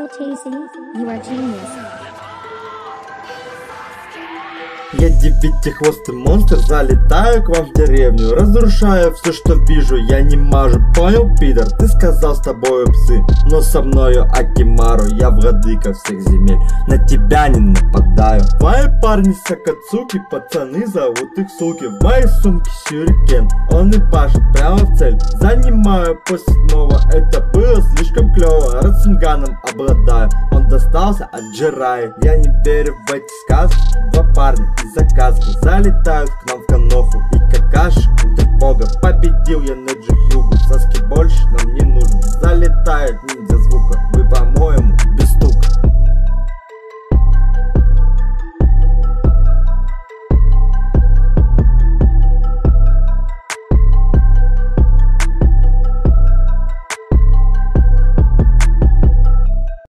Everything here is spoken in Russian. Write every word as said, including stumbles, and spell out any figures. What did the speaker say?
Lil Tasty, you are genius. Я девятихвостый монстр, залетаю к вам в деревню, разрушаю все, что вижу, я не мажу, понял, пидор? Ты сказал, с тобою псы, но со мною Акимару, я владыка всех земель, на тебя не нападаю. Твои парни сакацуки, пацаны зовут их суки, в моей сумке сюрикен, он и пашет прямо в цель. Занимаю по седьмого, это было слишком клево, Рацинганом обладаю, он достался от Джираи. Я не верю в эти сказки, два парня и заказки залетают к нам в каноху и какаши